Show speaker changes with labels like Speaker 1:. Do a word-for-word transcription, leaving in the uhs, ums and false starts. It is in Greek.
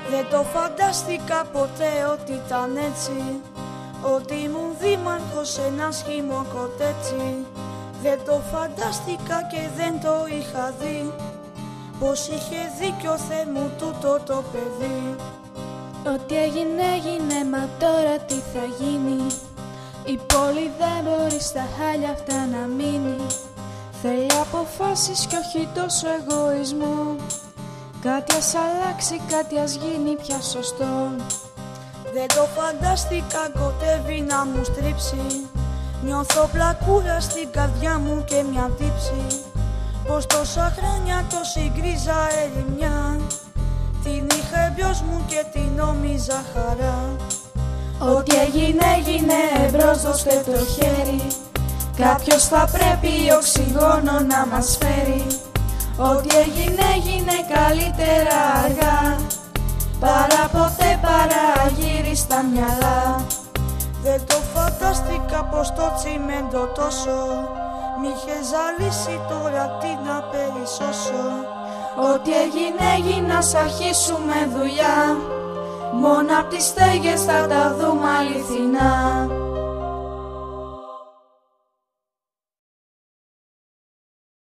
Speaker 1: Δεν το φαντάστηκα ποτέ ότι ήταν έτσι, ότι ήμουν δήμαρχος ένας χυμοκοτέτσι. Δεν το φαντάστηκα και δεν το είχα δει, πως είχε δίκιο Θεέ μου τούτο το παιδί.
Speaker 2: Ό,τι έγινε έγινε, μα τώρα τι θα γίνει? Η πόλη δεν μπορεί στα χάλια αυτά να μείνει. Θέλει αποφάσεις κι όχι τόσο εγωισμό. Κάτι ας αλλάξει, κάτι ας γίνει πια σωστό.
Speaker 1: Δεν το φαντάστηκα, κοτεύει να μου στρίψει. Νιώθω πλακούρα στην καρδιά μου και μια τύψη, πως τόσα χρόνια τόση γκρίζα ερημιά την είχα εμπιός μου και την νόμιζα χαρά.
Speaker 2: Ό,τι έγινε έγινε, εμπρός δώστε το χέρι. Κάποιος θα πρέπει οξυγόνο να μας φέρει. Ό,τι έγινε έγινε, καλύτερα αργά παρά ποτέ παραγύριστα μυαλά.
Speaker 1: Δεν το φαντάστηκα πως το τσιμέντο τόσο μ' είχε ζαλίσει, τώρα τι να περισσώσω.
Speaker 2: Ό,τι έγινε έγινε, ας αρχίσουμε δουλειά. Μόνο απ' τις στέγες θα τα δούμε αληθινά.